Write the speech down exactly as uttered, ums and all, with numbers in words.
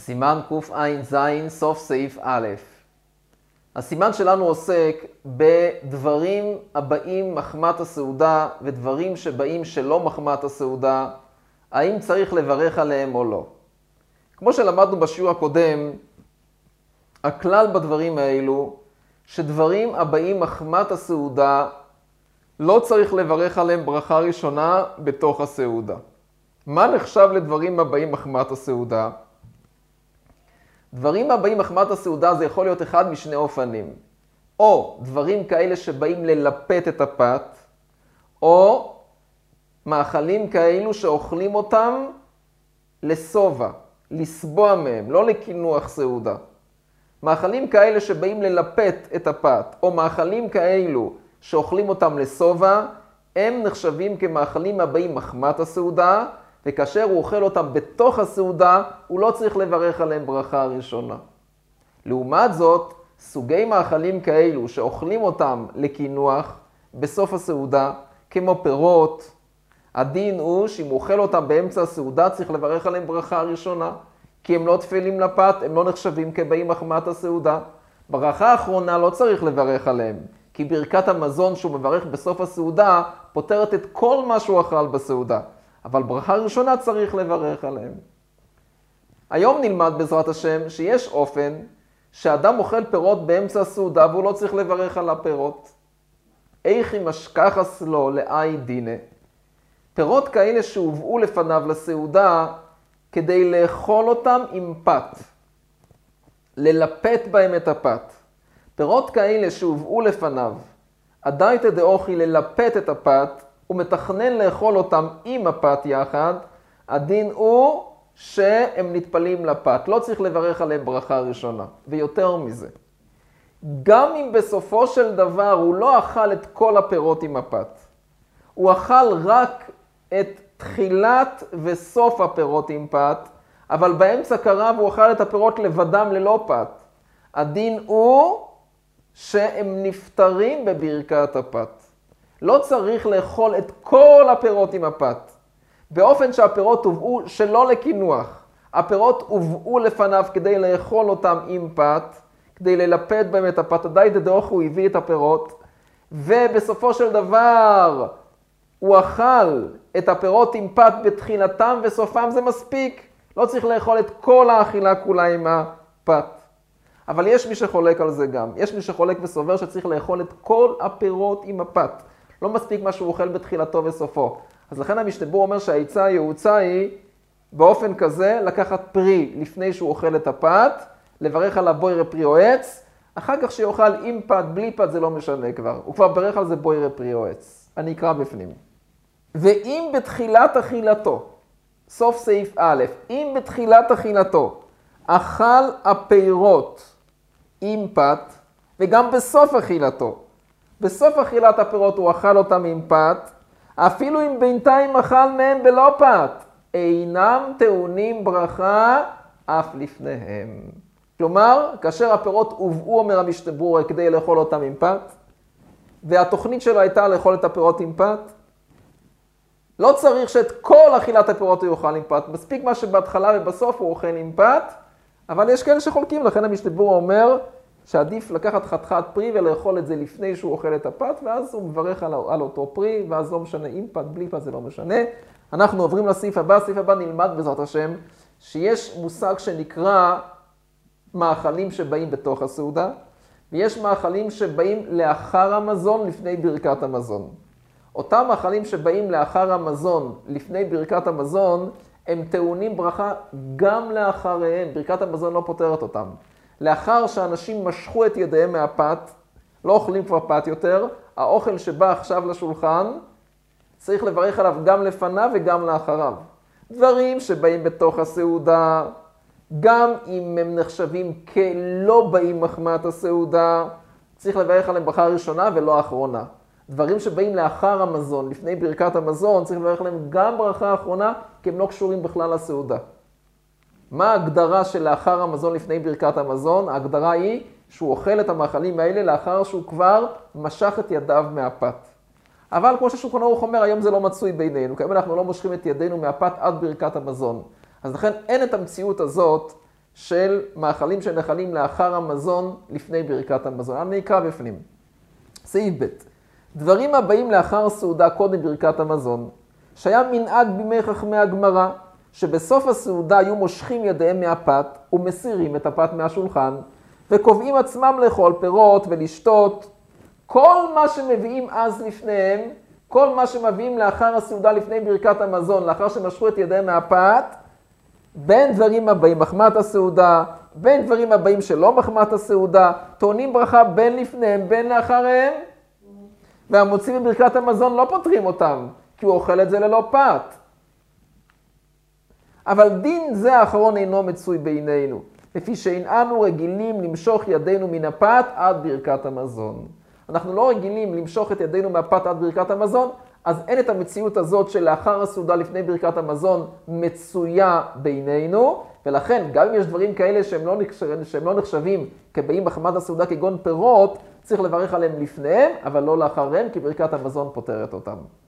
סימן קע"ז, סוף סעיף א'. הסימן שלנו עוסק בדברים הבאים מחמת הסעודה ודברים שבאים שלא מחמת הסעודה, האם צריך לברך עליהם או לא. כמו שלמדנו בשיעור הקודם, הכלל בדברים האלו, שדברים הבאים מחמת הסעודה, לא צריך לברך עליהם ברכה ראשונה בתוך הסעודה. מה נחשב לדברים הבאים מחמת הסעודה? דברים הבאים מחמת הסעודה זה יכול להיות אחד משני אופנים. או דברים כאלה שבאים ללפת את הפת, או מאכלים כאלו שאוכלים אותם לסובה, לסבוע מהם, לא לקינוח סעודה. מאכלים כאלה שבאים ללפת את הפת, או מאכלים כאלו שאוכלים אותם לסובה, הם נחשבים כמאכלים הבאים מחמת הסעודה, וכאשר הוא אוכל אותם בתוך הסעודה, הוא לא צריך לברך עליהם ברכה ראשונה. לעומת זאת, סוגי מאכלים כאלו שאוכלים אותם לקינוח בסוף הסעודה, כמו פירות, הדין הוא שאם הוא אוכל אותם באמצע הסעודה, צריך לברך עליהם ברכה ראשונה, כי הם לא תפלים לפת, הם לא נחשבים כבאים מחמת הסעודה. ברכה האחרונה לא צריך לברך עליהם, כי ברכת המזון שהוא מברך בסוף הסעודה, פותרת את כל מה שהוא אכל בסעודה. אבל ברכה ראשונה צריך לברך עליהם. היום נלמד בעזרת השם שיש אופן שאדם אוכל פירות באמצע הסעודה והוא לא צריך לברך על הפירות. איך אם אשכחס לו לאי דינה. פירות כאלה שהובאו לפניו לסעודה כדי לאכול אותם עם פת. ללפת בהם את הפת. פירות כאלה שהובאו לפניו, הדייתא דאוכי ללפת את הפת, הוא מתכנן לאכול אותם עם הפת יחד, הדין הוא שהם נטפלים לפת. לא צריך לברך עליהם ברכה ראשונה. ויותר מזה, גם אם בסופו של דבר הוא לא אכל את כל הפירות עם הפת, הוא אכל רק את תחילת וסוף הפירות עם פת, אבל באמצע קרב הוא אכל את הפירות לבדם ללא פת. הדין הוא שהם נפטרים בברכת הפת. לא צריך לאכול את כל הפירות עם הפת. באופן שהפירות הובאו שלא לקינוח. הפירות הובאו לפניו כדי לאכול אותם עם פת, כדי ללפת בהם את הפת. הדייתא דאוכי הוא הביא את הפירות, ובסופו של דבר הוא אכל את הפירות עם פת בתחילתם וסופם, זה מספיק. לא צריך לאכול את כל האכילה כולה עם הפת. אבל יש מי שחולק על זה גם. יש מי שחולק וסובר שצריך לאכול את כל הפירות עם הפת. לא מספיק מה שהוא אוכל בתחילתו וסופו. אז לכן המשנה ברורה אומר שהעצה הייעוצה היא באופן כזה לקחת פרי לפני שהוא אוכל את הפת, לברך עליו בוירא פרי או עץ, אחר כך שיאכל עם פת, בלי פת זה לא משנה כבר. הוא כבר ברך על זה בוירא פרי או עץ. אני אקרא בפנים. ואם בתחילת אכילתו, סוף סעיף א', אם בתחילת אכילתו אכל הפירות עם פת, וגם בסוף אכילתו, בסוף אכילת הפירות הוא אכל אותם עם פת, אפילו אם בינתיים אכל מהם בלא פת, אינם טעונים ברכה אף לפניהם. כלומר, כאשר הפירות הובאו, אומר המשנה ברורה, כדי לאכול אותם עם פת, והתוכנית שלו הייתה לאכול את הפירות עם פת, לא צריך שאת כל אכילת הפירות הוא יאכל עם פת, מספיק מה שבהתחלה ובסוף הוא אוכל עם פת, אבל יש כאלה שחולקים, לכן המשנה ברורה אומר שעדיף לקחת חתיכת פרי ולאכול את זה לפני שהוא אוכל את הפת, ואז הוא מברך על, על אותו פרי, ואז לא משנה עם פת, בלי פת זה לא משנה. אנחנו עוברים לסעיף הבא, הסעיף הבא נלמד בעזרת השם, שיש מושג שנקרא מאכלים שבאים בתוך הסעודה, ויש מאכלים שבאים לאחר המזון לפני ברכת המזון. אותם מאכלים שבאים לאחר המזון, לפני ברכת המזון, הם טעונים ברכה גם לאחריהם. ברכת המזון לא פותרת אותם. לאחר שאנשים משכו את ידיהם מהפת, לא אוכלים כבר פת יותר, האוכל שבא עכשיו לשולחן, צריך לברך עליו גם לפניו וגם לאחריו. דברים שבאים בתוך הסעודה, גם אם הם נחשבים כלא באים מחמת הסעודה, צריך לברך עליהם ברכה ראשונה ולא אחרונה. דברים שבאים לאחר המזון, לפני ברכת המזון, צריך לברך עליהם גם ברכה אחרונה, כי הם לא קשורים בכלל לסעודה. מה ההגדרה של לאחר המזון לפני ברכת המזון? ההגדרה היא שהוא אוכל את המאכלים האלה לאחר שהוא כבר משך את ידיו מהפת. אבל כמו ששולחן ערוך אומר, היום זה לא מצוי בינינו, כי אנחנו לא מושכים את ידינו מהפת עד ברכת המזון. אז לכן אין את המציאות הזאת של מאכלים שנחלים לאחר המזון לפני ברכת המזון. אני אקרא בפנים. סעיף ב' דברים הבאים לאחר סעודה קודם ברכת המזון, שהיה מנהג בימי חכמי הגמרא, שבסוף הסעודה היו מושכים ידיהם מהפת ומסירים את הפת מהשולחן, וקובעים עצמם לאכול פירות ולשתות. כל מה שמביאים אז לפניהם, כל מה שמביאים לאחר הסעודה לפני ברכת המזון, לאחר שמשכו את ידיהם מהפת, בין דברים הבאים מחמת הסעודה, בין דברים הבאים שלא מחמת הסעודה, טעונים ברכה בין לפניהם, בין לאחריהם, והמוציא בברכת המזון לא פותרים אותם, כי הוא אוכל את זה ללא פת. אבל דין זה האחרון אינו מצוי בינינו, לפי שאין אנו רגילים למשוך ידינו מן הפת עד ברכת המזון. אנחנו לא רגילים למשוך את ידינו מהפת עד ברכת המזון, אז אין את המציאות הזאת של לאחר הסעודה לפני ברכת המזון מצויה בינינו, ולכן גם אם יש דברים כאלה שהם לא נחשבים, שהם לא נחשבים כבאים מחמת הסעודה כגון פירות, צריך לברך עליהם לפניהם, אבל לא לאחריהם, כי ברכת המזון פותרת אותם.